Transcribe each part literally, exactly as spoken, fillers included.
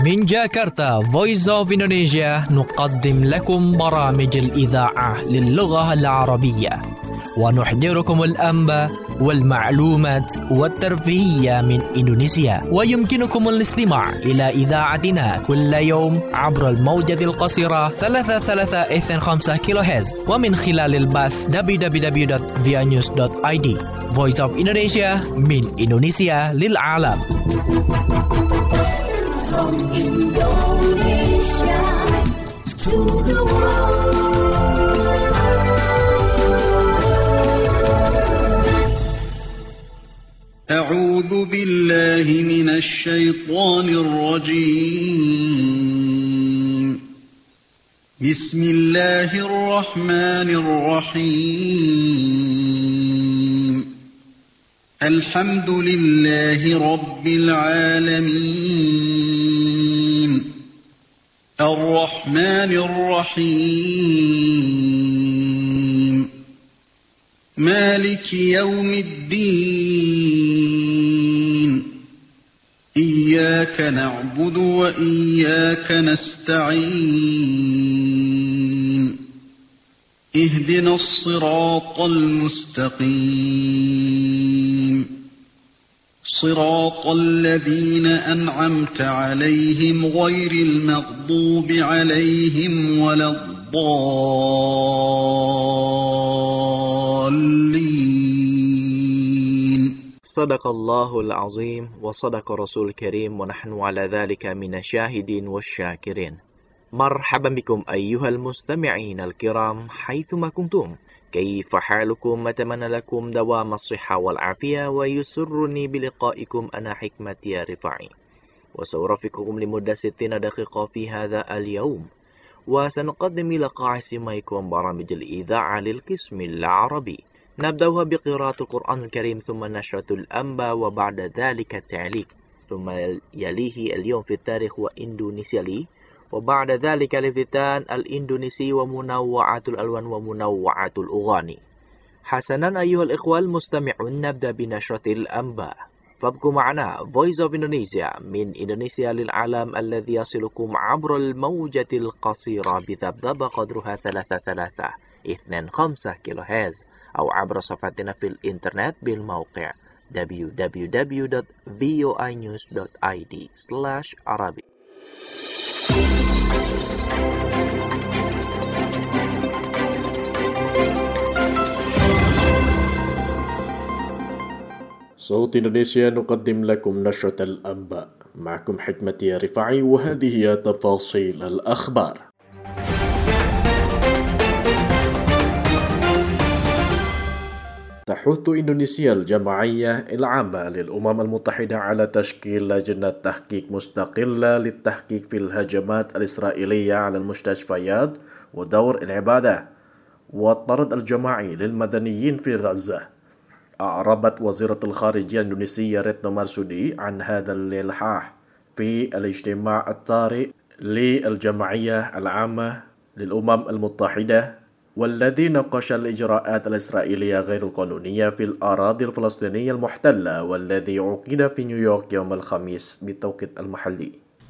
من جاكرتا Voice of Indonesia نقدم لكم برامج الإذاعة للغة العربية ونحضركم الأنباء والمعلومات والترفيهية من إندونيسيا. ويمكنكم الاستماع إلى إذاعتنا كل يوم عبر الموجة القصيرة ثلاثة ثلاثة اثنين خمسة كيلو هرتز ومن خلال البث دبليو دبليو دبليو دوت via news دوت i d. Voice of Indonesia من إندونيسيا للعالم. From Indonesia to the world. أعوذ بالله من الشيطان الرجيم. بسم الله الرحمن الرحيم. الحمد لله رب العالمين. الرحمن الرحيم. مالك يوم الدين. إياك نعبد وإياك نستعين. اهدنا الصراط المستقيم. صراط الذين أنعمت عليهم غير المغضوب عليهم ولا الضالين. صدق الله العظيم وصدق رسول الكريم ونحن على ذلك من الشاهدين والشاكرين. مرحبا بكم أيها المستمعين الكرام حيثما كنتم. كيف حالكم؟ أتمنى لكم دوام الصحة والعافية ويسرني بلقائكم أنا حكمة يا رفاعي وسأرافقكم لمدة ستين دقيقة في هذا اليوم وسنقدم إلى قاع سماعكم برامج الإذاعة للقسم العربي. نبدأها بقراءة القرآن الكريم ثم نشرة الأنباء وبعد ذلك التعليق ثم يليه اليوم في التاريخ وإندونيسيا لي وبعد ذلك الافتتان الإندونيسي ومنوعات الألوان ومنوعات الأغاني. حسنا أيها الإخوة المستمعون، نبدأ بنشرة الأنباء. فابقوا معنا Voice of Indonesia من إندونيسيا للعالم الذي يصلكم عبر الموجة القصيرة بذبذبة قدرها ثلاثة ثلاثة اثنين خمسة كيلو هرتز أو عبر صفحتنا في الإنترنت بالموقع دبليو دبليو دبليو دوت فيو اي نيوز دوت i d slash arabic. صوت إندونيسيا نقدم لكم نشرة الأنباء. معكم حكمة يا رفاعي وهذه هي تفاصيل الأخبار. تحث إندونيسيا الجمعية العامة للأمم المتحدة على تشكيل لجنة تحقيق مستقلة للتحقيق في الهجمات الإسرائيلية على المستشفيات ودور العبادة والطرد الجماعي للمدنيين في غزة. أعربت وزيرة الخارجية الإندونيسية ريتنو مارسودي عن هذا الإلحاح في الاجتماع الطارئ للجمعية العامة للأمم المتحدة والذي ناقش الإجراءات الإسرائيلية غير القانونية في الأراضي الفلسطينية المحتلة والذي عقد في نيويورك يوم الخميس بالتوقيت المحلي.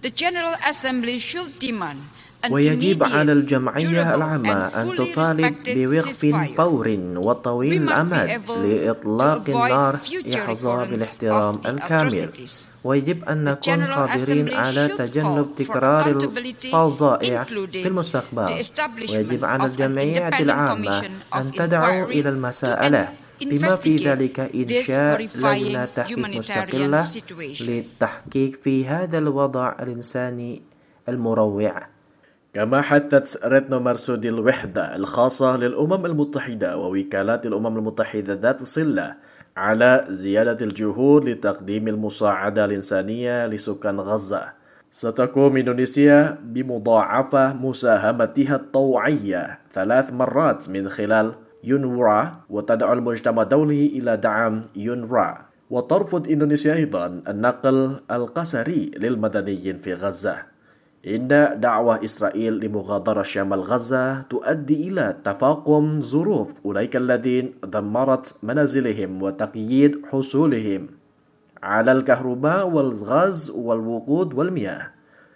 ويجب على الجمعية العامة أن تطالب بوقف فوري وطويل الأمد لإطلاق النار يحظى بالاحترام الكامل. ويجب أن نكون قادرين على تجنب تكرار الفظائع في المستقبل. ويجب على الجمعية العامة أن تدعو إلى المساءلة بما في ذلك إنشاء لجنة تحقيق مستقلة للتحقيق في هذا الوضع الإنساني المروع. كما حثت ريتنو مارسودي الوحدة الخاصة للأمم المتحدة ووكالات الأمم المتحدة ذات الصلة على زيادة الجهود لتقديم المساعدة الإنسانية لسكان غزة. ستقوم إندونيسيا بمضاعفة مساهمتها الطوعية ثلاث مرات من خلال يونروا وتدعو المجتمع الدولي إلى دعم يونروا. وترفض إندونيسيا أيضا النقل القسري للمدنيين في غزة. إن دعوة إسرائيل لمغادرة شمال غزة تؤدي إلى تفاقم ظروف أولئك الذين دمرت منازلهم وتقييد حصولهم على الكهرباء والغاز والوقود والمياه.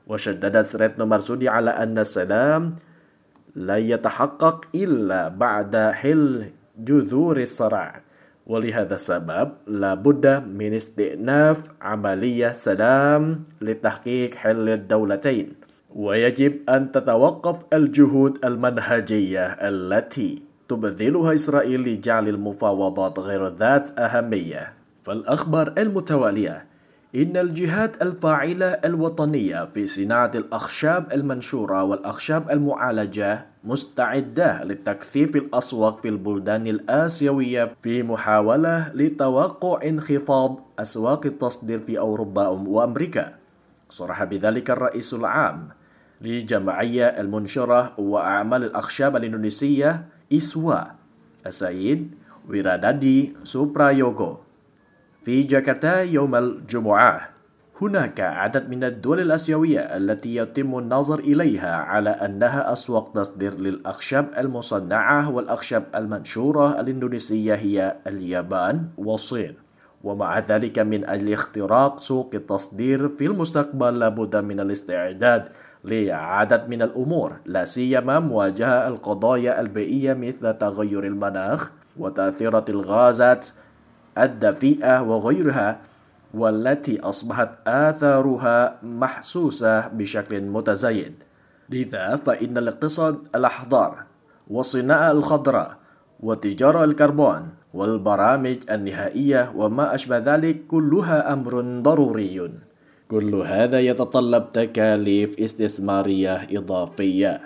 وشددت ريتنو مرزودي على أن السلام لا يتحقق إلا بعد حل جذور الصراع، ولهذا السبب لا بد من استئناف عملية سلام لتحقيق حل الدولتين، ويجب أن تتوقف الجهود المنهجية التي تبذلها إسرائيل لجعل المفاوضات غير ذات أهمية. فالأخبار المتوالية إن الجهات الفاعلة الوطنية في صناعة الأخشاب المنشورة والأخشاب المعالجة مستعدة لتكثيف الأسواق في البلدان الآسيوية في محاولة لتوقع انخفاض أسواق التصدير في أوروبا وأمريكا. صرح بذلك الرئيس العام لجمعية المنشرة وأعمال الأخشاب الإندونيسية إسوا السيد ويرادادي سوبرايوغو في جاكرتا يوم الجمعة. هناك عدد من الدول الآسيوية التي يتم النظر إليها على أنها أسواق تصدير للأخشاب المصنعة والأخشاب المنشورة الإندونيسية هي اليابان والصين، ومع ذلك من أجل اختراق سوق التصدير في المستقبل لابد من الاستعداد لعدد من الأمور، لا سيما مواجهة القضايا البيئية مثل تغير المناخ وتأثيرات الغازات الدفيئة وغيرها، والتي أصبحت آثارها محسوسة بشكل متزايد. لذا فإن الاقتصاد الأخضر والصناعة الخضراء وتجارة الكربون والبرامج النهائية وما أشبه ذلك كلها أمر ضروري. كل هذا يتطلب تكاليف استثمارية إضافية.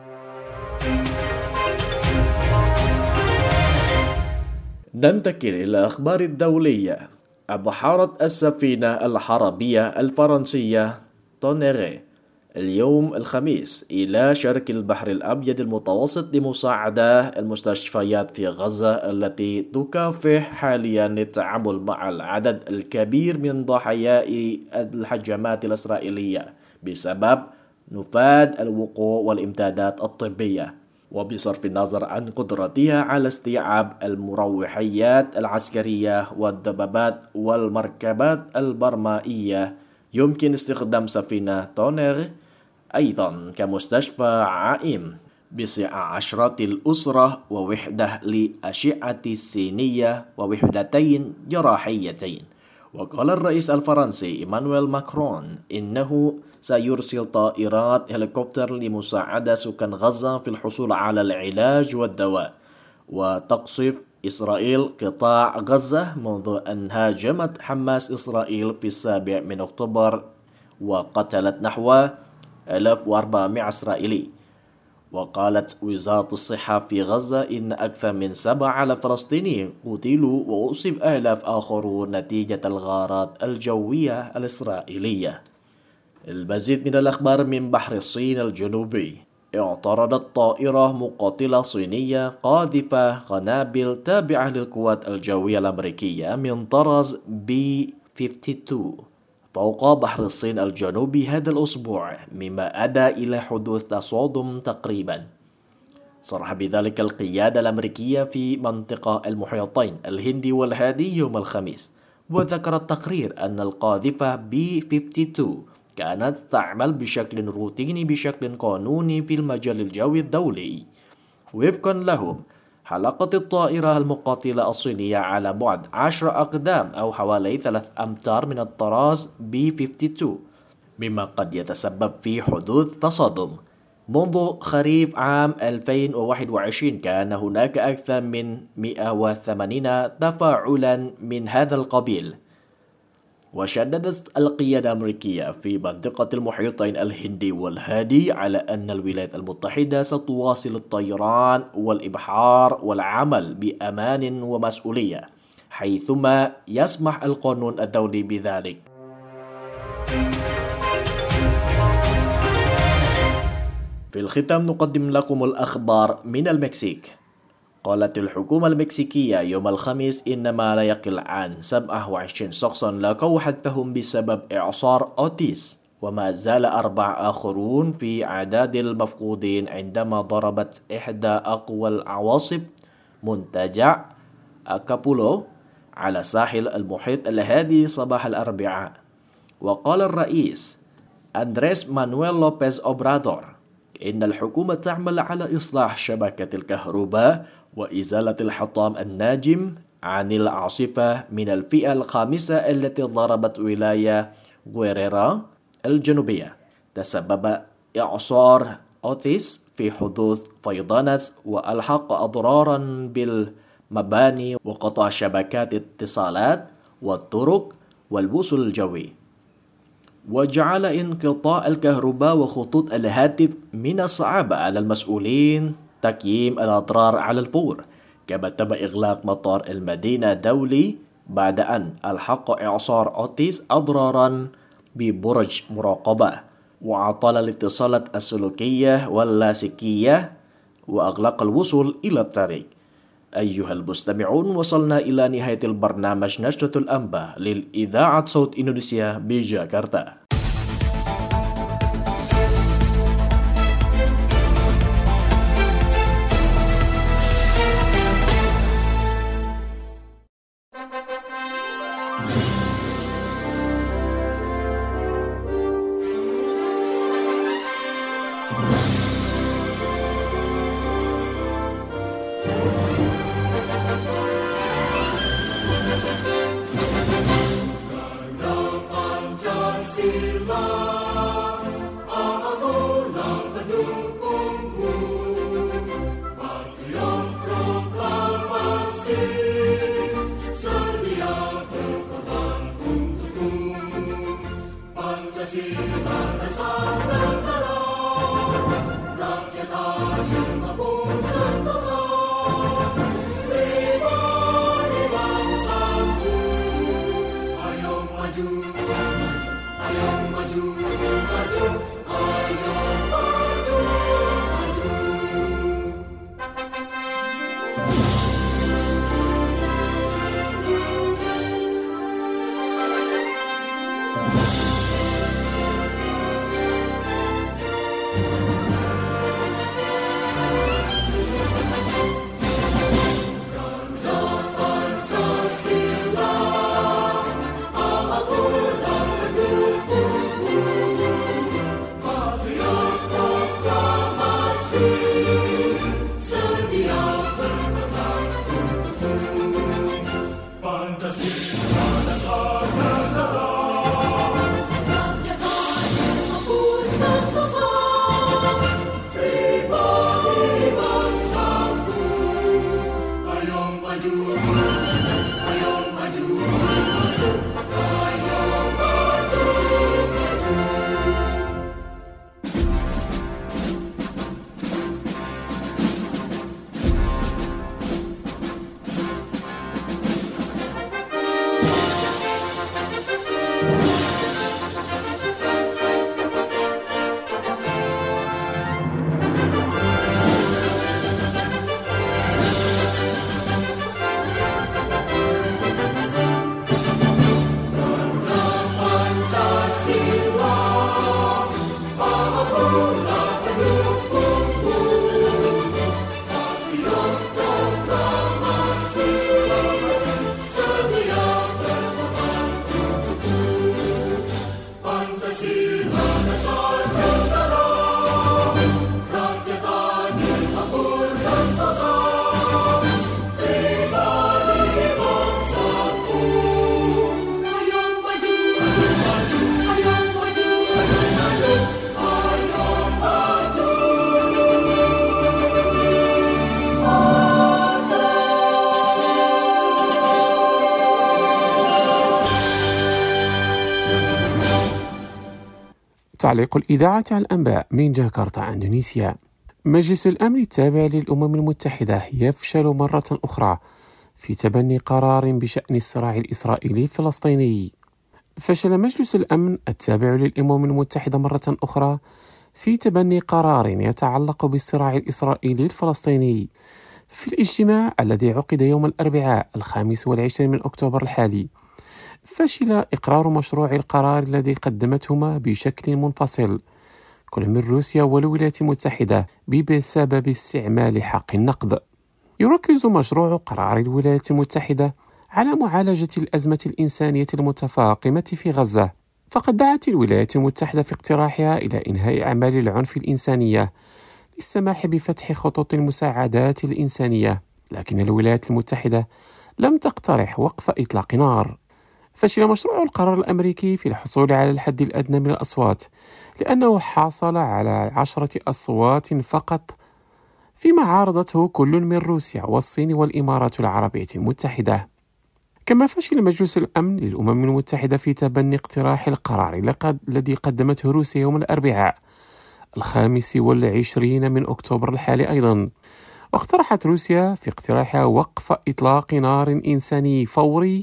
ننتقل إلى الأخبار الدولية. أبحرت السفينة الحربية الفرنسية تونيغي اليوم الخميس إلى شرق البحر الأبيض المتوسط لمساعدة المستشفيات في غزة التي تكافح حاليا التعامل مع العدد الكبير من ضحايا الهجمات الإسرائيلية بسبب نفاذ الوقوع والإمدادات الطبية، وبصرف النظر عن قدرتها على استيعاب المروحيات العسكرية والدبابات والمركبات البرمائية. يمكن استخدام سفينة تونيغ أيضا كمستشفى عائم بسعة عشرة الأسرة ووحدة لأشعة سينية ووحدتين جراحيتين. وقال الرئيس الفرنسي إيمانويل ماكرون إنه سيرسل طائرات هليكوبتر لمساعدة سكان غزة في الحصول على العلاج والدواء. وتقصف إسرائيل قطاع غزة منذ أن هاجمت حماس إسرائيل في السابع من أكتوبر وقتلت نحو ألف وأربعمائة إسرائيلي. وقالت وزارة الصحة في غزة إن أكثر من سبعة آلاف فلسطيني قتلوا وأصيب آلاف آخرون نتيجة الغارات الجوية الإسرائيلية. المزيد من الأخبار من بحر الصين الجنوبي. اعترضت طائرة مقاتلة صينية قاذفة قنابل تابعة للقوات الجوية الأمريكية من طراز بي خمسة وخمسين فوق بحر الصين الجنوبي هذا الأسبوع، مما أدى إلى حدوث تصادم تقريبا. صرح بذلك القيادة الأمريكية في منطقة المحيطين الهندي والهادي يوم الخميس. وذكر التقرير أن القاذفة بي خمسة وخمسين كانت تعمل بشكل روتيني بشكل قانوني في المجال الجوي الدولي. وفقا لهم حلقت الطائرة المقاتلة الصينية على بعد عشر أقدام أو حوالي ثلاث أمتار من الطراز بي خمسة وخمسين، مما قد يتسبب في حدوث تصادم. منذ خريف عام ألفين وواحد وعشرين كان هناك أكثر من مئة وثمانين تفاعلا من هذا القبيل. وشددت القيادة الأمريكية في منطقة المحيطين الهندي والهادي على أن الولايات المتحدة ستواصل الطيران والإبحار والعمل بأمان ومسؤولية حيثما يسمح القانون الدولي بذلك. في الختام نقدم لكم الأخبار من المكسيك. قالت الحكومة المكسيكية يوم الخميس إن ما لا يقل عن سبعة وعشرين شخصا لاقوا حتفهم بسبب إعصار أوتيس، وما زال أربع آخرون في أعداد المفقودين عندما ضربت إحدى أقوى العواصف منتجع أكابولو على ساحل المحيط الهادي صباح الأربعاء. وقال الرئيس أندريس مانويل لوبيز أوبرادور إن الحكومة تعمل على إصلاح شبكة الكهرباء وإزالة الحطام الناجم عن العاصفة من الفئة الخامسة التي ضربت ولاية غويريرا الجنوبية. تسبب إعصار أوتيس في حدوث فيضانات وألحق أضرارا بالمباني وقطع شبكات الاتصالات والطرق والوصول الجوي، وجعل انقطاع الكهرباء وخطوط الهاتف من الصعب على المسؤولين تقييم الأضرار على الفور. كما تم إغلاق مطار المدينة الدولي بعد أن ألحق إعصار أوتيس أضرارا ببرج مراقبة وعطل الاتصالات السلوكية واللاسلكية وأغلق الوصول إلى الطريق. أيها المستمعون، وصلنا إلى نهاية البرنامج نشرة الأنباء للإذاعة صوت إندونيسيا بجاكرتا. تعليق الإذاعة على الأنباء من جاكرتا إندونيسيا. مجلس الأمن التابع للأمم المتحدة يفشل مرة أخرى في تبني قرار بشأن الصراع الإسرائيلي الفلسطيني. فشل مجلس الأمن التابع للأمم المتحدة مرة أخرى في تبني قرار يتعلق بالصراع الإسرائيلي الفلسطيني في الاجتماع الذي عقد يوم الأربعاء الخامس والعشرين من أكتوبر الحالي. فشل إقرار مشروع القرار الذي قدمتهما بشكل منفصل كل من روسيا والولايات المتحدة بسبب استعمال حق النقد. يركز مشروع قرار الولايات المتحدة على معالجة الأزمة الإنسانية المتفاقمة في غزة فقد دعت الولايات المتحدة في اقتراحها إلى إنهاء أعمال العنف الإنسانية للسماح بفتح خطوط المساعدات الإنسانية، لكن الولايات المتحدة لم تقترح وقف إطلاق نار. فشل مشروع القرار الأمريكي في الحصول على الحد الأدنى من الأصوات لأنه حصل على عشرة أصوات فقط، فيما عارضته كل من روسيا والصين والإمارات العربية المتحدة. كما فشل مجلس الأمن للأمم المتحدة في تبني اقتراح القرار الذي قدمته روسيا يوم الأربعاء الخامس والعشرين من أكتوبر الحالي أيضا. واقترحت روسيا في اقتراحها وقف إطلاق نار إنساني فوري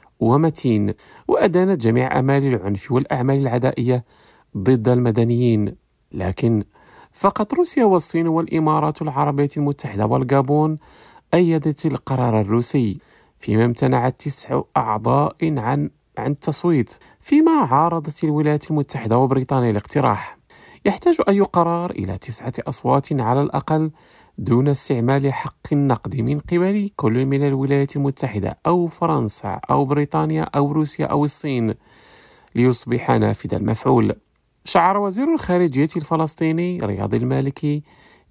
ومتين، وأدانت جميع أعمال العنف والأعمال العدائية ضد المدنيين. لكن فقط روسيا والصين والإمارات العربية المتحدة والغابون أيدت القرار الروسي، فيما امتنعت تسع أعضاء عن عن التصويت، فيما عارضت الولايات المتحدة وبريطانيا الاقتراح. يحتاج أي قرار إلى تسعة أصوات على الأقل دون استعمال حق النقد من قبل كل من الولايات المتحدة أو فرنسا أو بريطانيا أو روسيا أو الصين ليصبح نافذ المفعول. شعر وزير الخارجية الفلسطيني رياض المالكي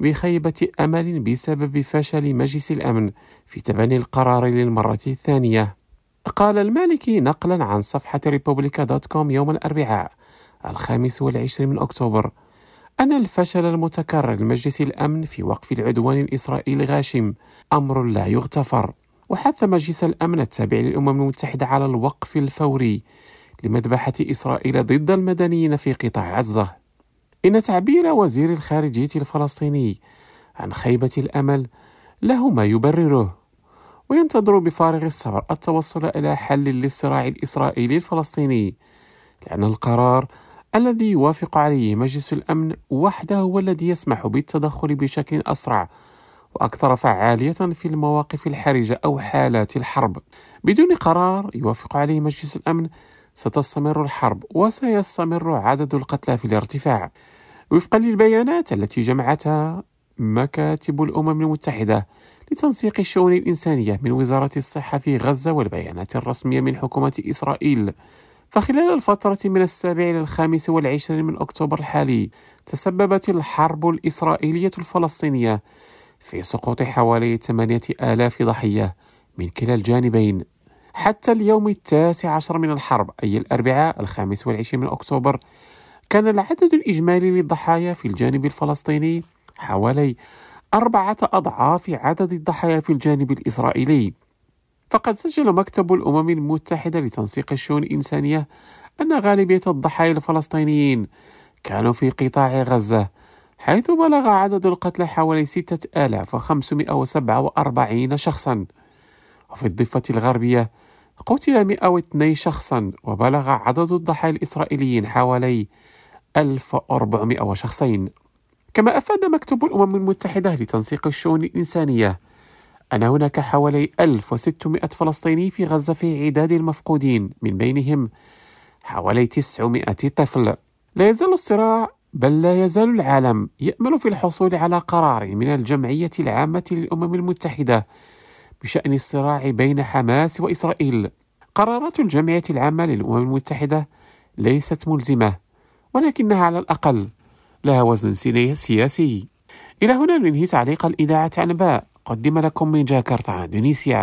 بخيبة أمل بسبب فشل مجلس الأمن في تبني القرار للمرة الثانية. قال المالكي نقلا عن صفحة ريبوبليكا دوت كوم يوم الأربعاء الخامس والعشرين من أكتوبر أن الفشل المتكرر لمجلس الأمن في وقف العدوان الإسرائيلي الغاشم أمر لا يغتفر، وحث مجلس الأمن التابع للأمم المتحدة على الوقف الفوري لمذبحة إسرائيل ضد المدنيين في قطاع غزة. إن تعبير وزير الخارجية الفلسطيني عن خيبة الأمل له ما يبرره، وينتظر بفارغ الصبر التوصل إلى حل للصراع الإسرائيلي الفلسطيني، لأن القرار الذي يوافق عليه مجلس الأمن وحده هو الذي يسمح بالتدخل بشكل أسرع وأكثر فعالية في المواقف الحرجة أو حالات الحرب. بدون قرار يوافق عليه مجلس الأمن ستستمر الحرب وسيستمر عدد القتلى في الارتفاع. وفقا للبيانات التي جمعتها مكاتب الأمم المتحدة لتنسيق الشؤون الإنسانية من وزارة الصحة في غزة والبيانات الرسمية من حكومة إسرائيل، فخلال الفترة من السابع إلى الخامس والعشرين من أكتوبر الحالي تسببت الحرب الإسرائيلية الفلسطينية في سقوط حوالي ثمانية آلاف ضحية من كلا الجانبين. حتى اليوم التاسع عشر من الحرب أي الأربعاء الخامس والعشرين من أكتوبر كان العدد الإجمالي للضحايا في الجانب الفلسطيني حوالي أربعة أضعاف عدد الضحايا في الجانب الإسرائيلي. فقد سجل مكتب الأمم المتحدة لتنسيق الشؤون الإنسانية أن غالبية الضحايا الفلسطينيين كانوا في قطاع غزة، حيث بلغ عدد القتلى حوالي ستة آلاف وخمسمائة وسبعة وأربعين شخصا. وفي الضفة الغربية قتل مئة واثنين شخصا، وبلغ عدد الضحايا الإسرائيليين حوالي ألف وأربعمائة شخصين. كما أفاد مكتب الأمم المتحدة لتنسيق الشؤون الإنسانية أن هناك حوالي ألف وستمائة فلسطيني في غزة في عداد المفقودين، من بينهم حوالي تسعمائة طفل. لا يزال الصراع بل لا يزال العالم يأمل في الحصول على قرار من الجمعية العامة للأمم المتحدة بشأن الصراع بين حماس وإسرائيل. قرارات الجمعية العامة للأمم المتحدة ليست ملزمة، ولكنها على الأقل لها وزن سياسي. إلى هنا ننهي تعليق الإذاعة عنباء، قدم لكم من جاكرتا إندونيسيا.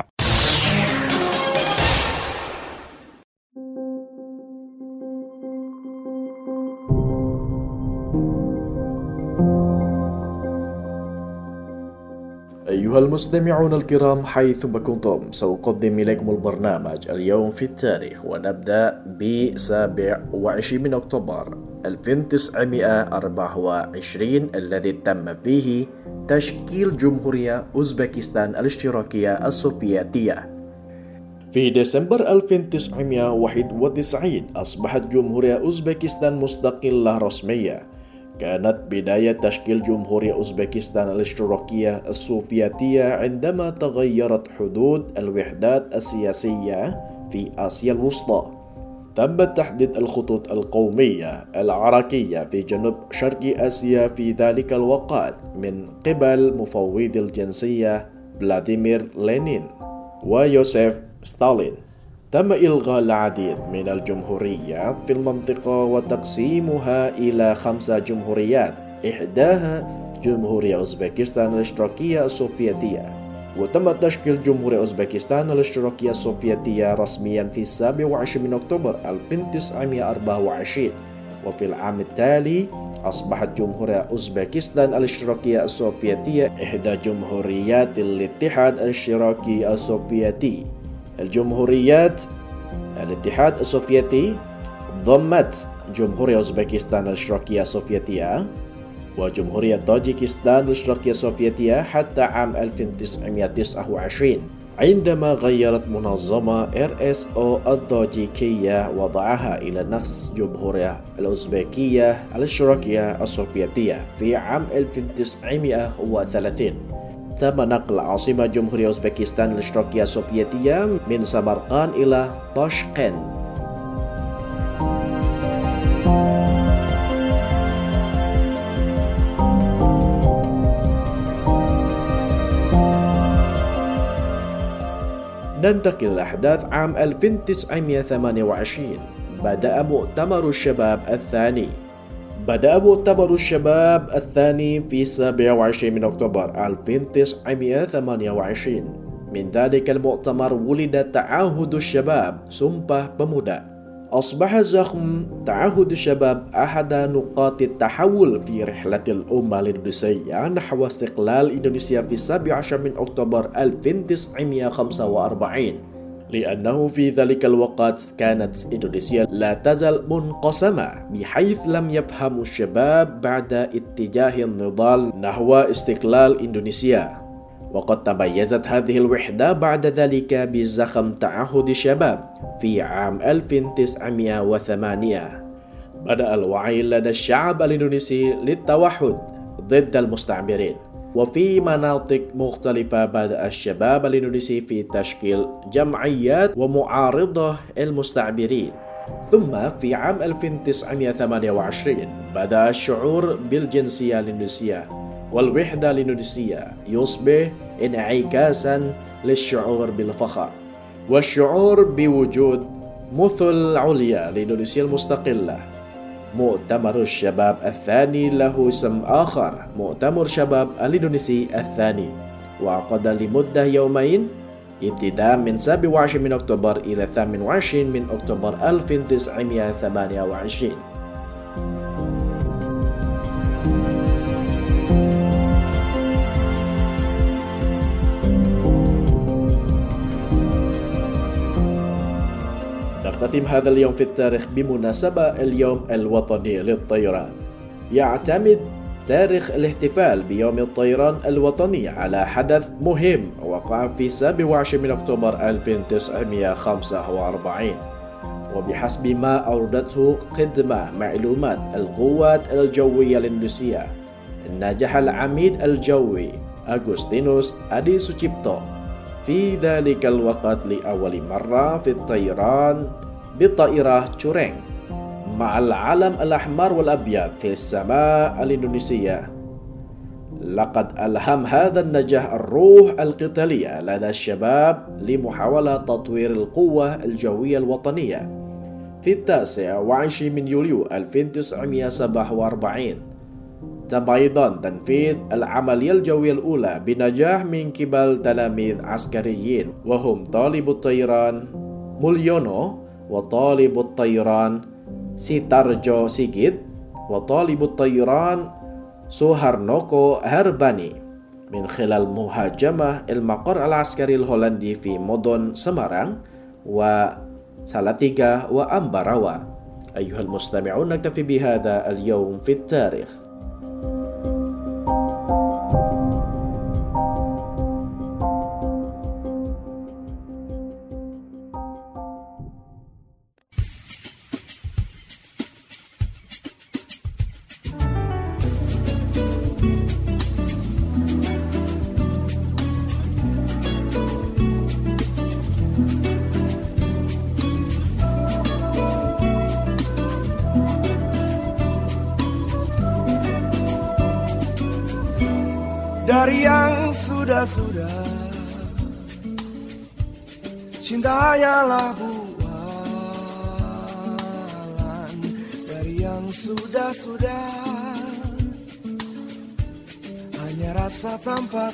أيها المستمعون الكرام حيثما كنتم، سأقدم إليكم البرنامج اليوم في التاريخ، ونبدأ بسابع وعشرين من أكتوبر ألف وتسعمائة وأربعة وعشرين الذي تم فيه تشكيل جمهورية أوزبكستان الاشتراكية السوفيتية. في ديسمبر ألف وتسعمائة وواحد وتسعين أصبحت جمهورية أوزبكستان مستقلة رسمية. كانت بداية تشكيل جمهورية أوزبكستان الاشتراكية السوفيتية عندما تغيرت حدود الوحدات السياسية في آسيا الوسطى. تم تحديد الخطوط القومية العراقية في جنوب شرق آسيا في ذلك الوقت من قبل مفوضي الجنسية فلاديمير لينين ويوسف ستالين. تم إلغاء العديد من الجمهوريات في المنطقة وتقسيمها إلى خمسة جمهوريات، إحداها جمهورية أوزبكستان الاشتراكية السوفيتية. وتم تشكيل جمهورية أوزبكستان الاشتراكية السوفيتية رسميا في السابع والعشرين من أكتوبر ألف وتسعمائة وأربعة وعشرين، وفي العام التالي أصبحت جمهورية أوزبكستان الاشتراكية السوفيتية إحدى جمهوريات الاتحاد الاشتراكي السوفيتي. الجمهوريات الاتحاد السوفيتي ضمت جمهورية أوزبكستان الاشتراكية السوفيتية وجمهورية طاجيكستان الاشتراكية السوفيتية حتى عام ألف وتسعمائة وتسعة وعشرين، عندما غيرت منظمة آر إس أو الطاجيكية وضعها إلى نفس جمهورية الأوزبكية الاشتراكية السوفيتية في عام ألف وتسعمائة وثلاثين. تم نقل عاصمة جمهورية أوزبكستان الاشتراكية السوفيتية من سمرقند إلى طاشقند. ننتقل لأحداث عام ألف وتسعمائة وثمانية وعشرين. بدأ مؤتمر الشباب الثاني. بدأ مؤتمر الشباب الثاني في السابع والعشرين من أكتوبر ألف وتسعمائة وثمانية وعشرين. من ذلك المؤتمر ولد تعهد الشباب سمبah Pemuda. أصبح زخم تعهد الشباب أحد نقاط التحول في رحلة الأمة الإندونيسية نحو استقلال إندونيسيا في السابع عشر من أكتوبر ألف وتسعمائة وخمسة وأربعين، لأنه في ذلك الوقت كانت إندونيسيا لا تزال منقسمة، بحيث لم يفهم الشباب بعد اتجاه النضال نحو استقلال إندونيسيا. وقد تميزت هذه الوحدة بعد ذلك بزخم تعهد الشباب في عام ألف وتسعمائة وثمانية. بدأ الوعي لدى الشعب الإندونيسي للتوحد ضد المستعمرين، وفي مناطق مختلفة بدأ الشباب الإندونيسي في تشكيل جمعيات ومعارضة المستعمرين. ثم في عام ألف وتسعمائة وثمانية وعشرين بدأ الشعور بالجنسية الإندونيسية والوحدة الإندونيسية يصبح انعكاسا للشعور بالفخر والشعور بوجود مثل عليا لإندونيسيا المستقلة. مؤتمر الشباب الثاني له اسم آخر، مؤتمر شباب الإندونيسي الثاني، وعقد لمدة يومين ابتداء من السابع والعشرين من أكتوبر إلى الثامن والعشرين من أكتوبر ألف وتسعمائة وثمانية وعشرين. نختتم هذا اليوم في التاريخ بمناسبة اليوم الوطني للطيران. يعتمد تاريخ الاحتفال بيوم الطيران الوطني على حدث مهم وقع في السابع والعشرين من أكتوبر ألف وتسعمائة وخمسة وأربعين، وبحسب ما أوردته خدمة معلومات القوات الجوية الإندونيسية، نجح العميد الجوي أغوستينوس أدي سوچipto في ذلك الوقت لأول مرة في الطيران بطائرة تشورينغ مع العلم الأحمر والأبيض في السماء الإندونيسية. لقد ألهم هذا النجاح الروح القتالية لدى الشباب لمحاولة تطوير القوة الجوية الوطنية. في التاسع والعشرين من يوليو ألف وتسعمائة وسبعة وأربعين تم أيضا تنفيذ العملية الجوية الأولى بنجاح من قبل تلاميذ عسكريين، وهم طالب الطيران موليونو وطالب الطيران سيتارجو سيجيت وطالب الطيران سوهارنوكو هرباني، من خلال مهاجمة المقر العسكري الهولندي في مدن سمارang وسالاتيغا وأمبراوا. أيها المستمعون، نكتفي بهذا اليوم في التاريخ. Dari yang sudah-sudah, cinta hanyalah bu sudah-sudah hanya rasa tanpa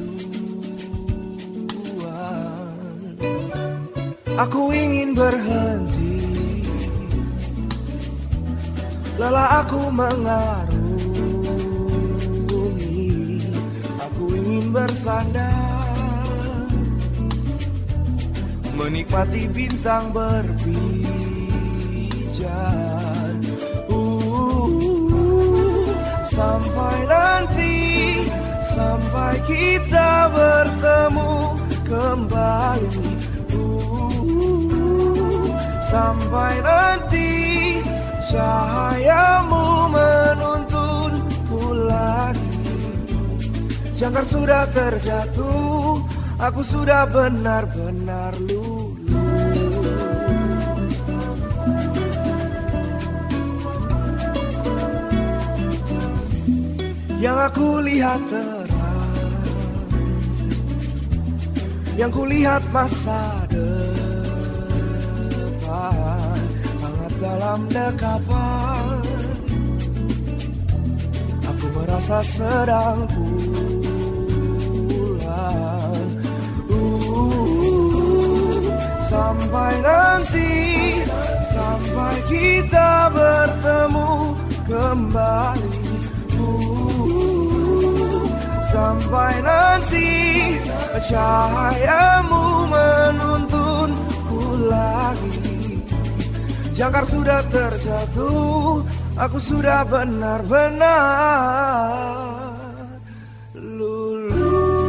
tujuan. Aku ingin berhenti, lelah aku mengarungi. Aku ingin bersandar, menikmati bintang berpijar. uh, Sampai nanti, sampai kita bertemu kembali. uh, Sampai nanti cahayamu menuntunku lagi. Jangkar sudah terjatuh, aku sudah benar-benar luluh. Yang aku lihat terang, yang ku lihat masa depan, hangat dalam dekapan. Aku merasa sedang pulang. uh, Sampai nanti, sampai kita bertemu kembali. Sampai nanti cahayamu menuntunku lagi. Jangkar sudah terjatuh, aku sudah benar-benar luluh.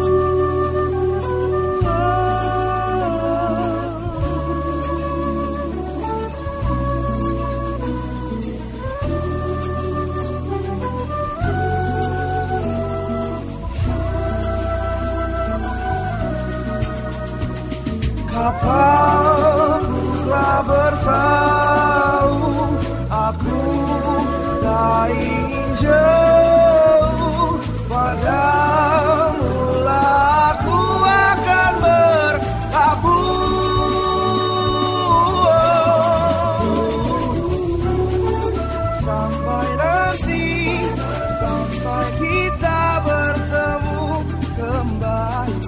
Kapalku telah bersauh, aku tak ingin jauh. Padamu lah aku akan berlabuh. Sampai nanti, sampai kita bertemu kembali.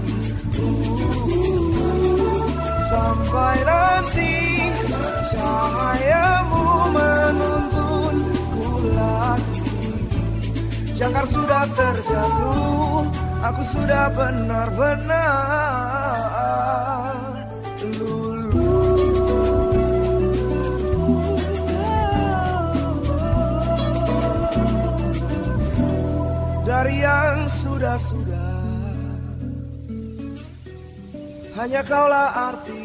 Sampai nanti cahayamu menuntunku lagi. Jangkar sudah terjatuh, aku sudah benar-benar luluh. Dari yang sudah-sudah, hanya kaulah arti.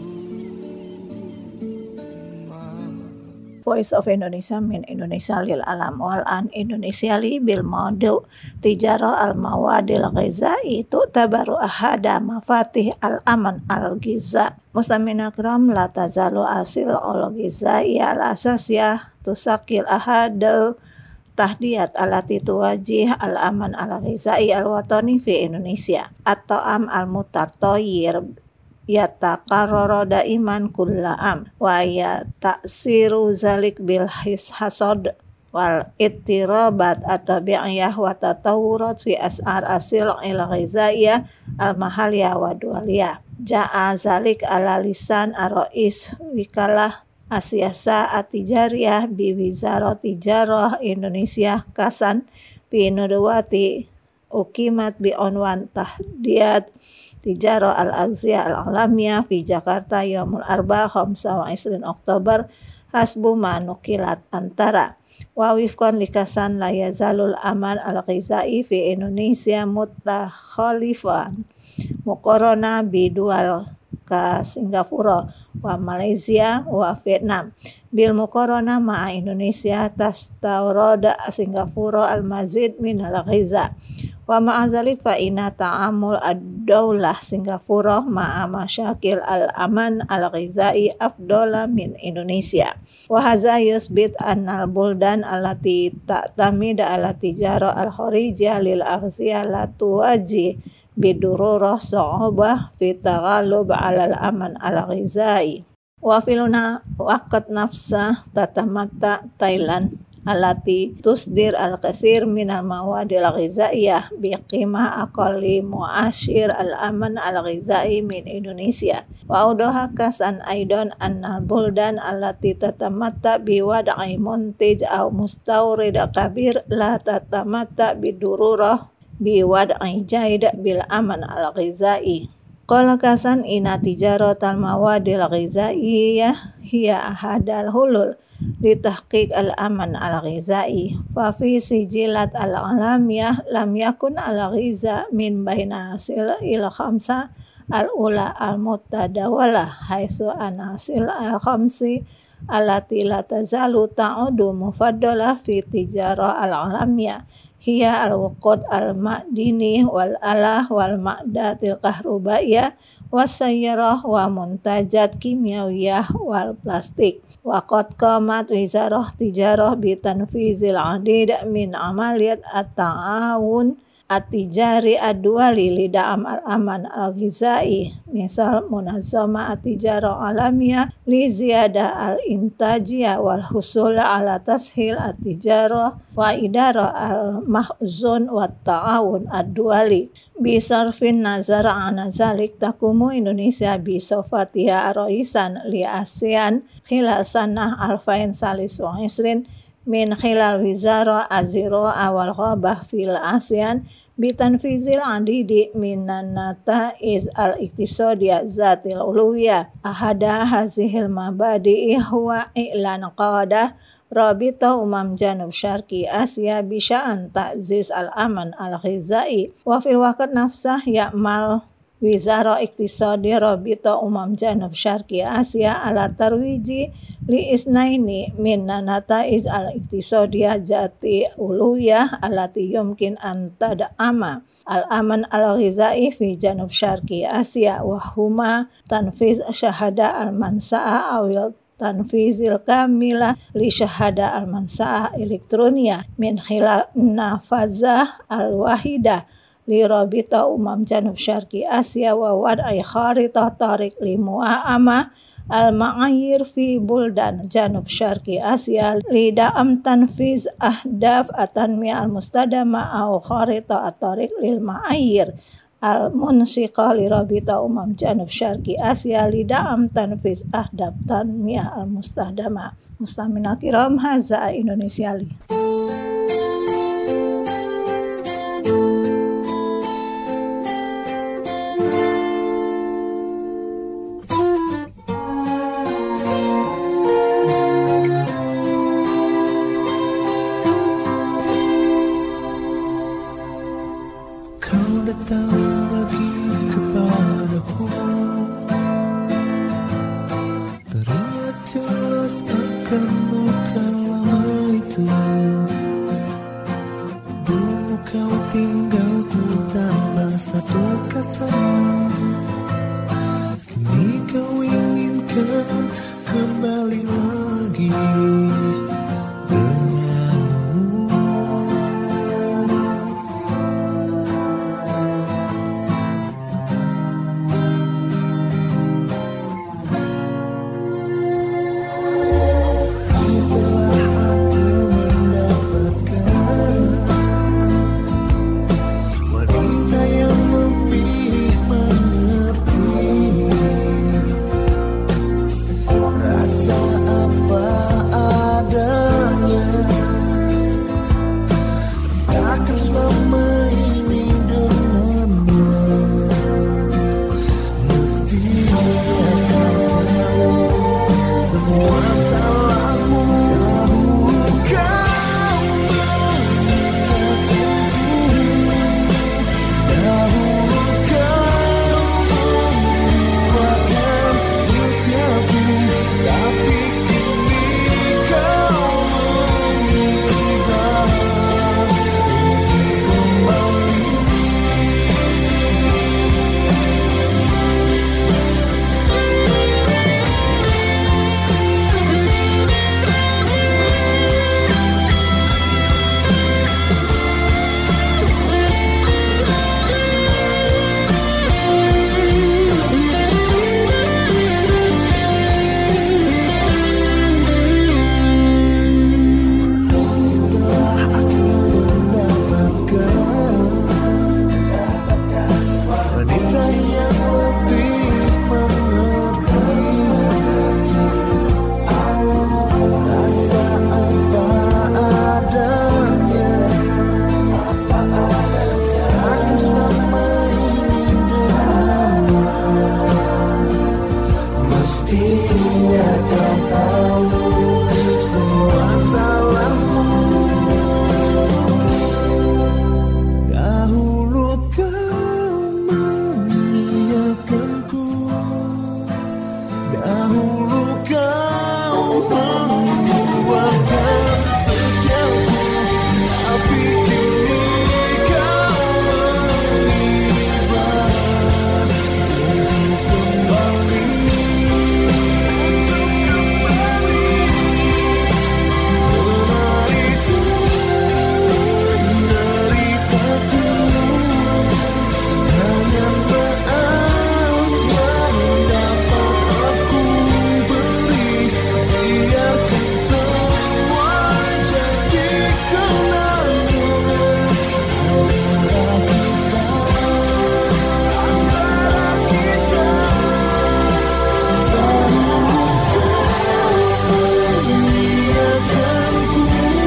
Voice of Indonesia min Indonesia lil alam wal an Indonesia li bil maudu tijara al mawadil ghizai itu tabaru ahada mafatih al aman al giza. Mustamina kram la tazalu asil al ghizai al asasiyah tusakil ahada tahdiyat alati tuwajih al aman al ghizai al watani fi Indonesia atau am al mutartoyir yatakarrara daiman kulla am wa ya ta'siru zalik bil hasad wal ittirabat at-tabi'iyah wa tatawurat fi as'ar asil il ghizaiyah al mahaliyah wa dualiyah. Ja'a zalik ala lisan ar-rais wikalah asyasa at-tijariyah bi Wizarat Tijarah Indonesia Kasan bi nudwati ukimat bi unwan tahdiyat Tijara al-Aghziyah al-Alamiyah fi Jakarta Yaumul Arba khamsa wa isrin Oktober hasbu ma nukilat antara wa wifqan likasan la yazalul aman al-ghizai fi Indonesia mutakhalifan muqarana bidual ka Singapura wa Malaysia wa Vietnam bil muqarana ma Indonesia tastawrada Singapura al-mazid min al-ghiza wa ma'azalik fa inna ta'amul ad-daulah Singapura ma'a masyakil al-aman al-ghizai afdola min Indonesia. Wa hadza yusbit annal buldan allati ta'tamida ala tijara al-kharijiyah lil aghziyah la tuwaji bidururah sa'ubah fi taghalub ala al-aman al-ghizai. Wa filuna waqat nafsa tatamatta Thailand allati tusdir al-katsir minal mawadil ghizaiyah biqimah aqalli mu'ashir al-aman al-ghizai min Indonesia. Wa audaha kasan aidan annal buldan allati tatamatta biwad'i muntij aw mustawrid kabir la tatamatta bidururah biwad'i jaid bil aman al-ghizai. Qala kasan ina tijaratal mawadil ghizaiyah hiya ahadal hulul litahqiq al-aman al-ghizai fa fi sijilat al-alamiyah lam yakun al-ghiza min baina hasil il khamsa al-ula al-mutadawalah haitsu anasil al-khamsi allati la tazalu ta'udu mufaddalah fi tijara al-alamiyah hiya al-wuqud al-ma'dini wal alah wal ma'datil kahrubaiyah wasayyarah wa muntajat kimyawiyah wal plastik. Waqad qamat wizarah tijarah bitanfizil adid min amaliyat at-ta'awun at-tijari ad-duwali lida'am al-aman al-ghizai. Misal munazzama at-tijarah alamiyah li ziyadah al-intajiyah wal husul ala tashil at-tijarah wa idarah al-mahzun wa ta'awun ad-duwali. Bisarfin nazar ana zalik takumu Indonesia bisofatiha aroisan li ASEAN khilal sanah alfain salis wa isrin min khilal wizara aziro awal ghabah fil ASEAN bitanfizil adidi minan nataiz al-iktisadiyah zatil uluwiyah. Ahada hazihil mabadi'i huwa i'lan qadah Rabita Umam Janub Syarqi Asia bisya'an ta'ziz al-aman al-ghizai wa fil waqt nafsah ya'mal Wizara Iktisadi Rabita Umam Janub Syarqi Asia ala tarwiji li isnaini min nataiz al-iktisadiyah jati uluyah alati yumkin an tad'ama al-aman al-ghizai fi Janub Syarqi Asia wa huma tanfiz syahada al-mansa'a awil tanfizil kamila li syahada al-mansa'ah elektronia min khilal nafazah al-wahidah li Rabita Umam Janub Syarqi Asia wa wad'i kharitah tariq li mu'amah al-ma'ayir fi buldan Janub Syarqi Asia li da'am tanfiz ahdaf atanmi al-mustadama au kharitah at-tariq lil ma'ayir al-munsiqa li Rabita Umam Janub Syarqi Asia li da'am tanfiz ahdaf tanmiyah al-mustahdama. Mustamina kiram haza Indonesia li. Teringat jelas akan luka lama itu. Dahulu kau menduakan setiaku, tapi kini kau mengibar untuk kembali. Menderita menderitaku, hanya maaf yang dapat aku beri. Biarkan semua jadi kenangan antara kita, antara kita. Dahulu kau menyiapkanku,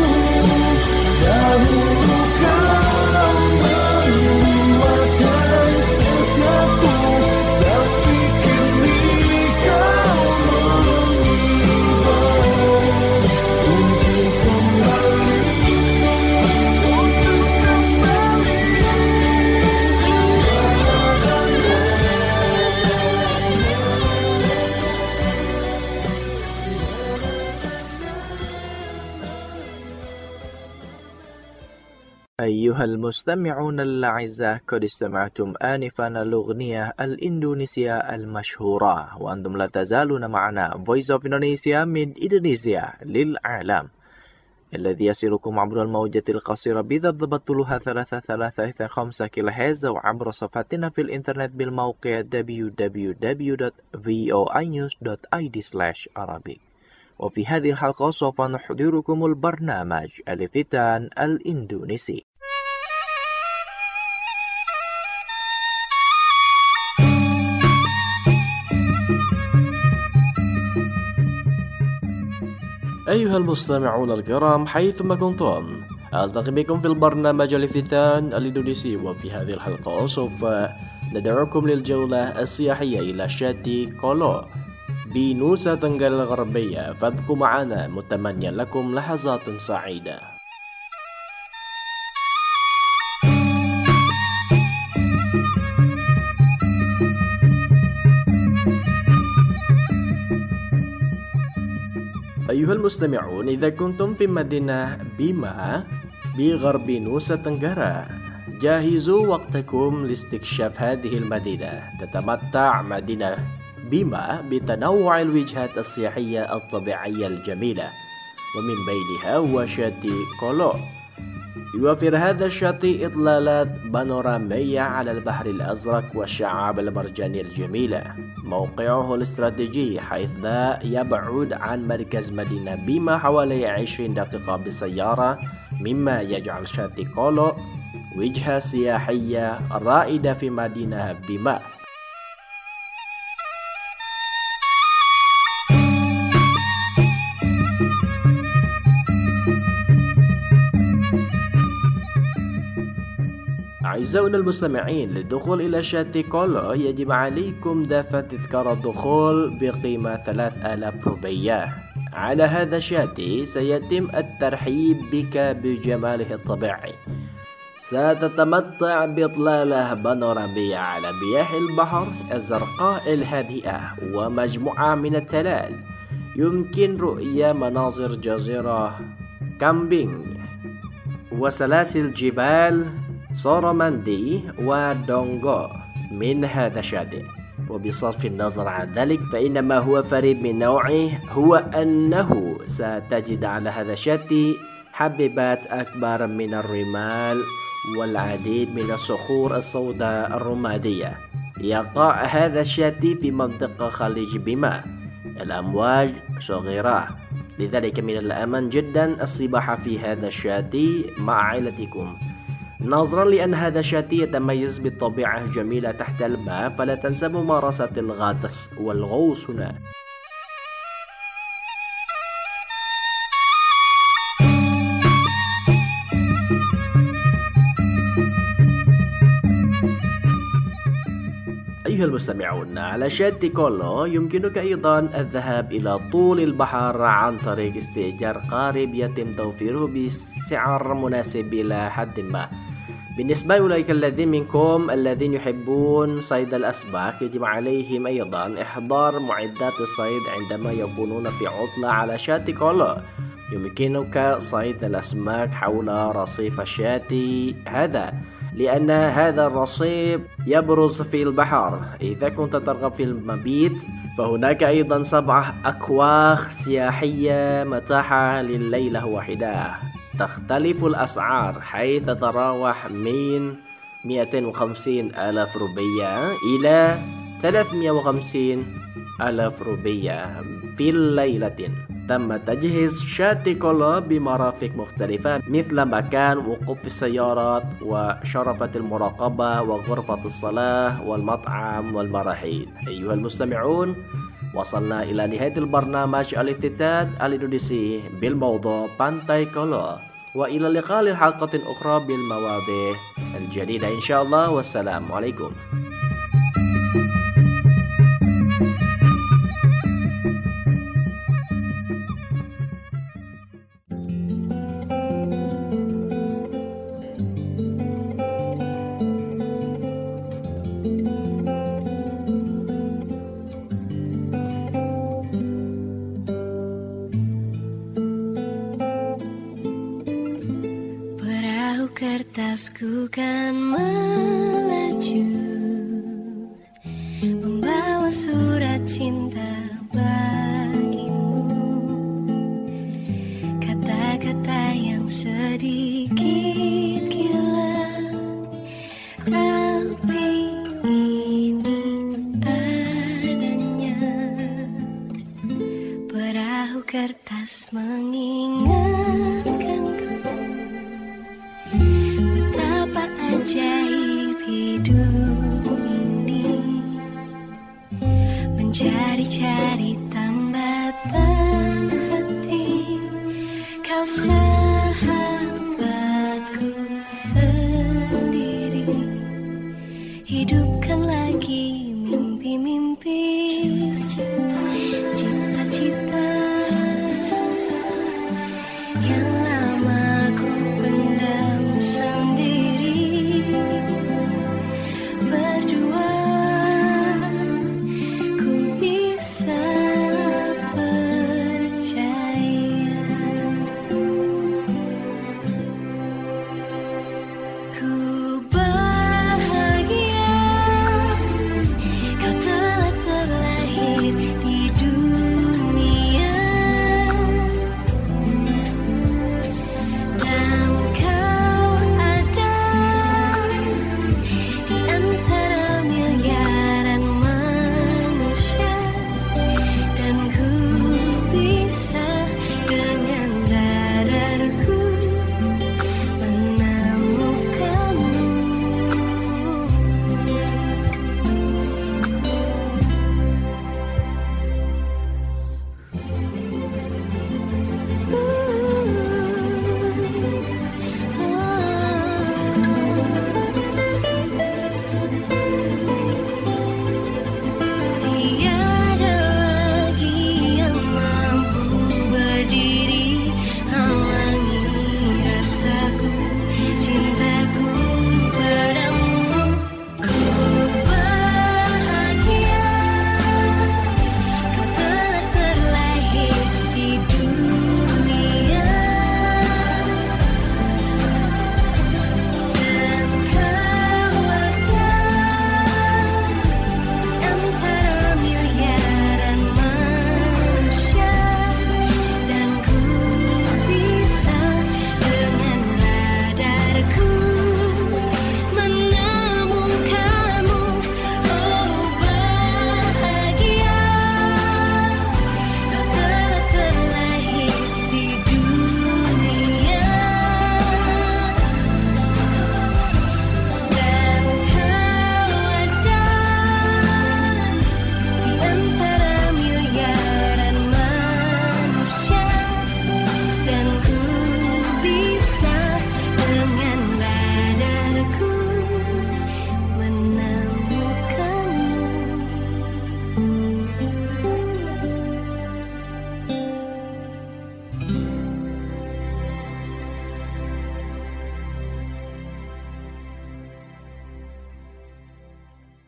dahulu kau menduakan setiaku, tapi kini kau mengibar untuk kembali, untuk kembali. أيها المستمعون الأعزاء، قد استمعتم آنفا الأغنية الإندونيسية المشهورة، وأنتم لا تزالون معنا Voice of Indonesia من إندونيسيا للعالم، الذي يصلكم عبر الموجة القصيرة بضبط طولها ثلاثة ثلاثة خمسة كيلو هرتز، وعبر صفحتنا في الإنترنت بالموقع دبليو دبليو دبليو دوت فوي نيوز دوت آي دي سلاش عربي. وفي هذه الحلقة سوف نحضركم البرنامج الافتتان الإندونيسي. أيها المستمعون الكرام حيثما كنتم، ألتقي بكم في البرنامج الافتتان الإندونيسي. وفي هذه الحلقة سوف ندعوكم للجولة السياحية إلى شاتي كولو بنوسا تنغال الغربية، فابقوا معنا متمنيا لكم لحظات سعيدة. أيها المستمعون، إذا كنتم في مدينة بيما بغرب نوسا تنغارا، جهزوا وقتكم لاستكشاف هذه المدينة. تتمتع مدينة بيما بتنوع الوجهات السياحية الطبيعية الجميلة، ومن بينها هو شاطئ كولو. يوفر هذا الشاطئ إطلالات بانورامية على البحر الأزرق والشعاب المرجانية الجميلة. موقعه الاستراتيجي حيث لا يبعد عن مركز مدينة بيما حوالي عشرين دقيقة بالسيارة، مما يجعل شاطئ كولو وجهة سياحية رائدة في مدينة بيما. أعزائنا المستمعين، للدخول إلى شاطئ كولو يجب عليكم دفع تذكرة دخول بقيمة ثلاثة آلاف روبية. على هذا الشاطئ سيتم الترحيب بك بجماله الطبيعي. ستتمتع بإطلالة بانورامية على مياه البحر الزرقاء الهادئة ومجموعة من التلال. يمكن رؤية مناظر جزيرة كامبينج وسلاسل جبال سورماندي ودونغو من هذا الشاطئ. وبصرف النظر عن ذلك، فإن ما هو فريد من نوعه هو أنه ستجد على هذا الشاطئ حبيبات أكبر من الرمال والعديد من الصخور السوداء الرمادية. يقع هذا الشاطئ في منطقة خليج بيما. الأمواج صغيرة، لذلك من الأمان جدا السباحة في هذا الشاطئ مع عائلتكم. نظرا لأن هذا الشاطئ يتميز بالطبيعة الجميلة تحت الماء، فلا تنسى ممارسة الغطس والغوص هنا. أيها المستمعون، على شاطئ كولو يمكنك أيضا الذهاب إلى طول البحر عن طريق استئجار قارب يتم توفيره بسعر مناسب إلى حد ما. بالنسبة أولئك الذين منكم الذين يحبون صيد الأسماك يجب عليهم أيضا إحضار معدات الصيد عندما يكونون في عطلة على شاطئ كولو. يمكنك صيد الأسماك حول رصيف الشاطئ هذا، لأن هذا الرصيف يبرز في البحر. إذا كنت ترغب في المبيت فهناك أيضا سبعة أكواخ سياحية متاحة لليلة واحدة. تختلف الأسعار حيث تتراوح من مئتين وخمسين ألف روبية إلى ثلاثمئة وخمسين ألف روبية في الليلة. تم تجهيز شاطئ كولو بمرافق مختلفة مثل مكان وقوف السيارات وشرفة المراقبة وغرفة الصلاة والمطعم والمراحيض. أيها المستمعون، وصلنا إلى نهاية البرنامج الافتتاح الإندونيسي بالموضوع بانتاي كولو، وإلى اللقاء لحلقة أخرى بالمواضيع الجديدة إن شاء الله، والسلام عليكم. Kertasku kan melaju membawa surat cinta bagimu, kata-kata yang sedikit gila, tapi ini adanya. Perahu kertas mengingatkanku betapa ajaib hidup ini, mencari-cari tambatan hati. Kau sahabatku sendiri, hidupkan lagi mimpi-mimpi, cita-cita yang lama ku pendam sendiri. Berdua ku bisa percaya.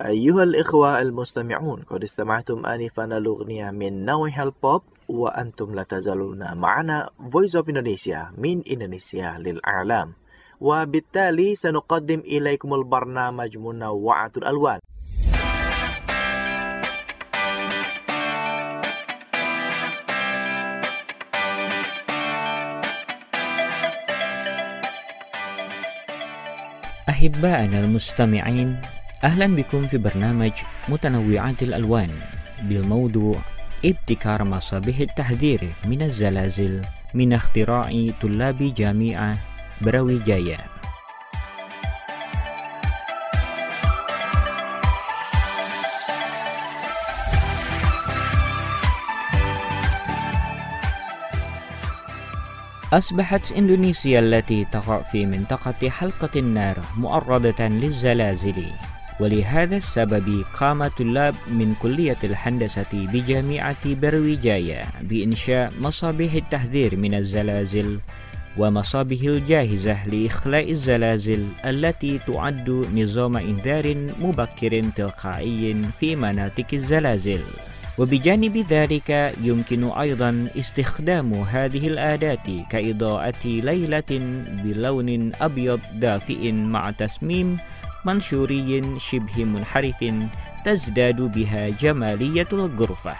أيها الإخوة المستمعون، قد استمعتم آنفا الأغنية من نوع البوب، وأنتم لا تزالون معنا Voice of Indonesia من إندونيسيا للإعلام، وبالتالي سنقدم إليكم البرنامج منوعة الألوان. أحبائنا المستمعين، أهلا بكم في برنامج متنوعات الألوان بالموضوع ابتكار مصابيح التحذير من الزلازل من اختراع طلاب جامعة براwijaya. أصبحت إندونيسيا التي تقع في منطقة حلقة النار معرضة للزلازل، ولهذا السبب قام طلاب من كلية الهندسة بجامعة براwijaya بإنشاء مصابيح التحذير من الزلازل ومصابيح الجاهزة لإخلاء الزلازل التي تعد نظام إنذار مبكر تلقائي في مناطق الزلازل. وبجانب ذلك يمكن أيضا استخدام هذه الأداة كإضاءة ليلة بلون أبيض دافئ مع تصميم منشوري شبه منحرف تزداد بها جمالية الغرفة.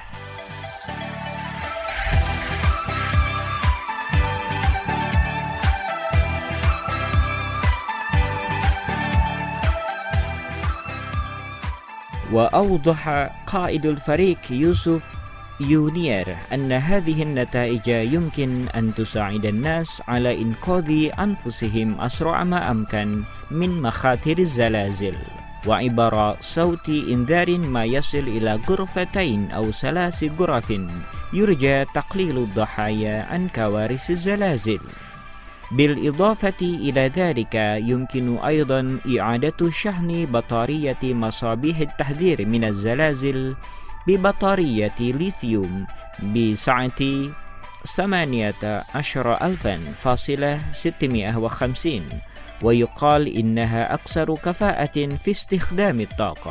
وأوضح قائد الفريق يوسف يونير أن هذه النتائج يمكن أن تساعد الناس على إنقاذ أنفسهم أسرع ما أمكن من مخاطر الزلازل، وعبر صوت إنذار ما يصل إلى غرفتين أو ثلاث غرف يرجى تقليل الضحايا عن كوارث الزلازل. بالإضافة إلى ذلك يمكن أيضا إعادة شحن بطارية مصابيح التحذير من الزلازل ببطارية ليثيوم بسعة ثمانية عشر ألفا فاصلة ستمائة وخمسين، ويقال إنها أكثر كفاءة في استخدام الطاقة.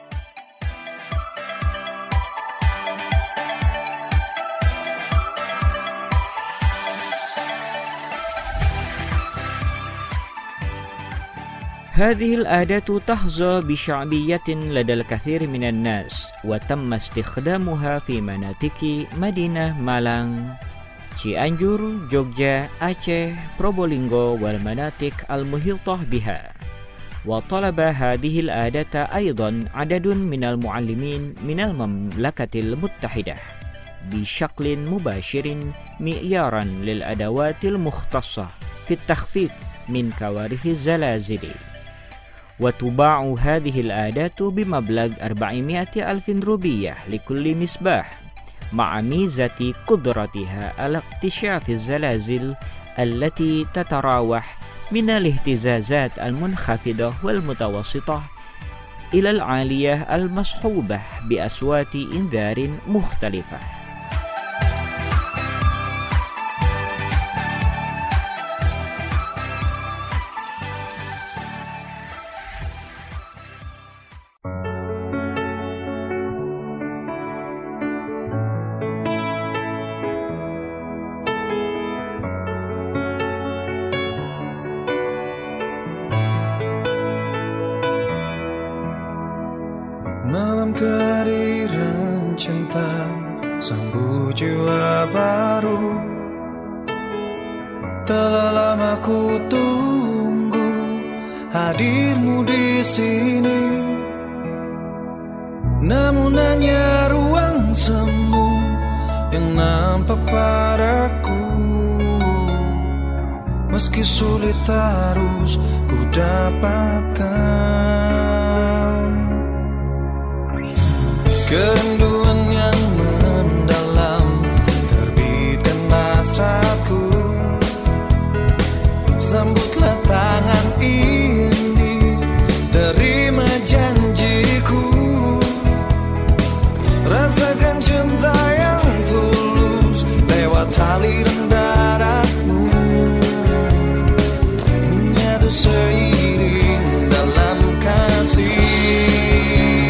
هذه الأداة تحظى بشعبية لدى الكثير من الناس، وتم استخدامها في مناطق مدينة مالang، Cianjur، جوججا، Aceh، بروبولينغو والمناطق المحيطة بها. وطلب هذه الأداة أيضا عدد من المعلمين من المملكة المتحدة بشكل مباشر معيارا للأدوات المختصة في التخفيف من كوارث الزلازل. وتباع هذه الأداة بمبلغ أربعمائة ألف روبية لكل مصباح، مع ميزة قدرتها على اكتشاف الزلازل التي تتراوح من الاهتزازات المنخفضة والمتوسطة إلى العالية المصحوبة بأصوات إنذار مختلفة. Malam kehadiran cinta, sambut jiwa baru. Telah lama ku tunggu hadirmu di sini. Namun hanya ruang semu yang nampak padaku. Meski sulit harus ku dapatkan. Kerinduan yang mendalam terbitkan hasratku. Sambutlah tangan ini, terima janjiku. Rasakan cinta yang tulus lewat aliran darahmu, menyatu seiring dalam kasih.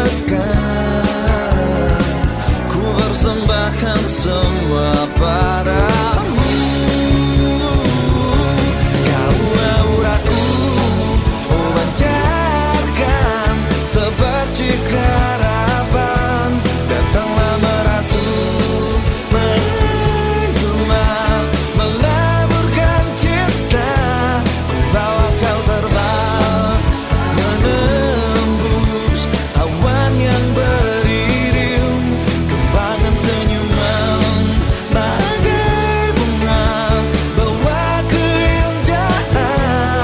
ikhlaskan, ku persembahkan semua padamu. Kau auraku, oh pancarkan seperti harapan, datanglah merasuk, menjelma, meleburkan cinta. Ku bawa kau terbang, menembus awan yang beriring, kembangan senyuman bagai bunga, bawa keindahan.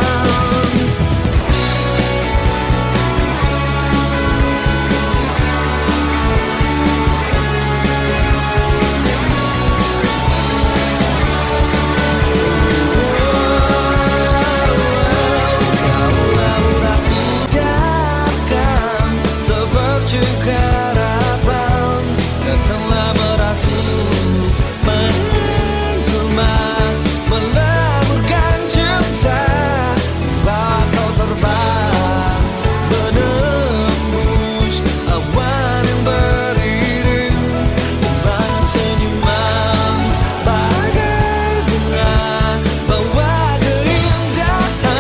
Jangan seperti harapan, datanglah merasuk, menjelma, meleburkan cinta. Bawa kau terbang, menembus awan yang beriring, kembangan senyuman bagai bunga, bawa keindahan.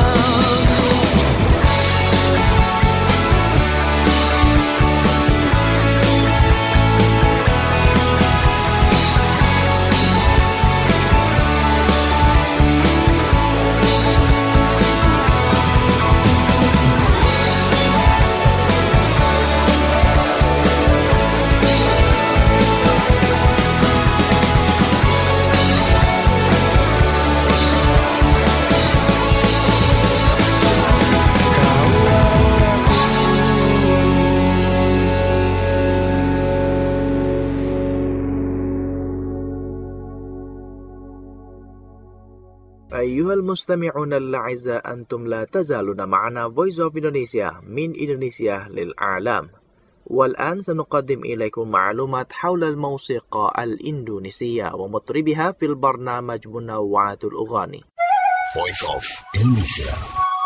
أيها المستمعون الأعزاء، أنتم لا تزالون معنا Voice of Indonesia من إندونيسيا للعالم. والآن سنقدم إليكم معلومات حول الموسيقى الإندونيسية ومطربها في البرنامج منوعات الأغاني. Voice of Indonesia.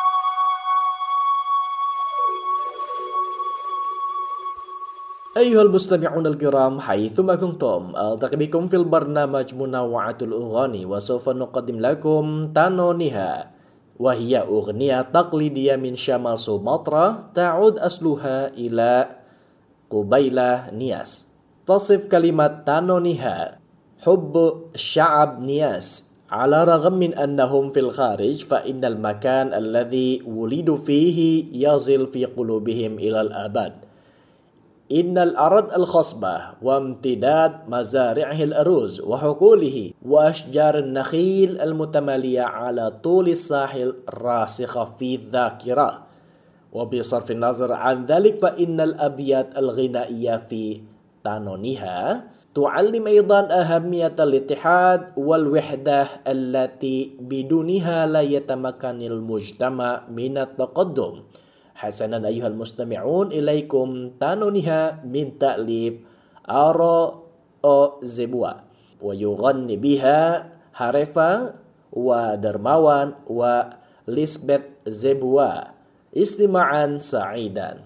أيها المستمعون الكرام حيثما كنتم، ألتقي بكم في البرنامج منوعات الأغاني، وسوف نقدم لكم تانونيها، وهي أغنية تقليدية من شمال سومطرة تعود أصلها إلى قبيلة نياس. تصف كلمة تانونيها حب شعب نياس على الرغم من أنهم في الخارج، فإن المكان الذي ولدوا فيه يظل في قلوبهم إلى الأبد. إن الأرض الخصبة وامتداد مزارعه الأرز وحقوله وأشجار النخيل المتمالية على طول الساحل راسخة في الذاكرة. وبصرف النظر عن ذلك فإن الأبيات الغنائية في تانونيها تعلم أيضا أهمية الاتحاد والوحدة التي بدونها لا يتمكن المجتمع من التقدم. حسنا أيها المستمعون، إليكم تانونيها من تأليف آرو أو زبوا، ويغني بها هاريفا ودرماوان وليسبeth زبوا. استماعا سعيدا.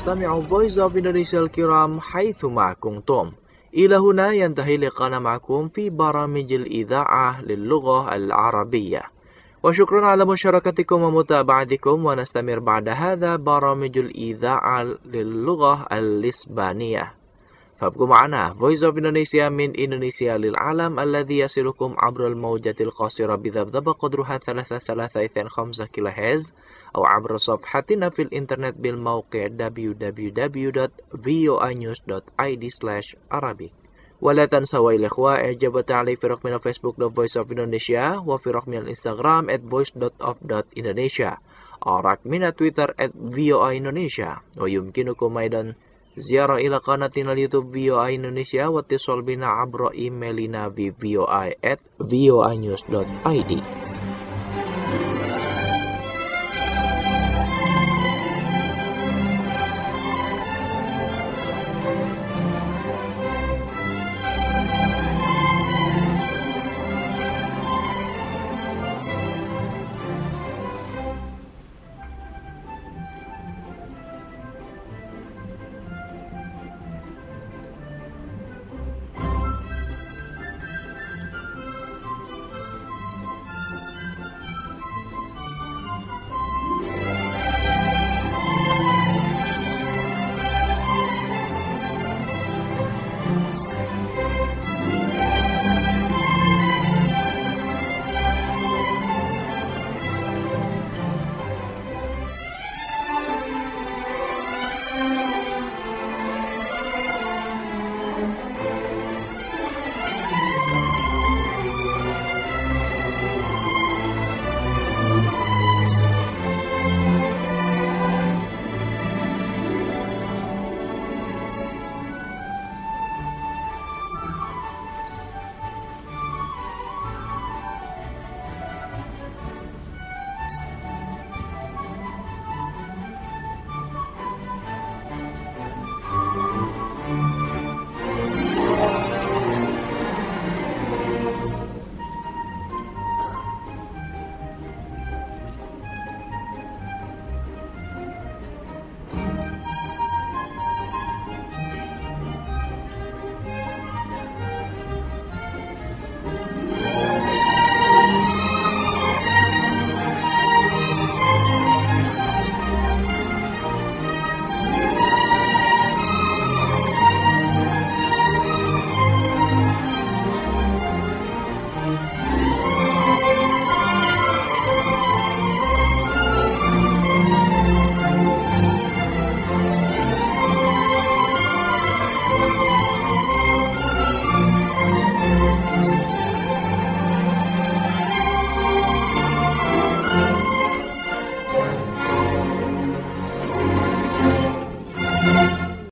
مستمعو Voice of Indonesia الكرام حيثما كنتم. إلى هنا ينتهي لقاءنا معكم في برامج الإذاعة للغة العربية، وشكرا على مشاركتكم ومتابعتكم، ونستمر بعد هذا برامج الإذاعة للغة الإسبانية. فابقوا معنا Voice of Indonesia من إندونيسيا للعالم الذي يصلكم عبر الموجة القصيرة بذبذبة قدرها ثلاثة ثلاثة اثنين خمسة كيلو هرتز، أو عبر صفحتنا في الإنترنت بالموقع دبليو دبليو دبليو دوت فوa news دوت آي دي سلاش arabic. ولا تنسوا يا الإخوة إعجاب وتعليق في رقمنا فيسبوك دوت فويس أوف إندونيسيا، وفي رقمنا الإنستغرام at voice دوت اوف دوت indonesia، أو رقمنا تويتر at voa indonesia. ويمكنكم أيضا زيارة إلى قناتنا اليوتيوب فوa Indonesia واتصال بنا عبر إيميلنا في voa at voa news دوت آي دي.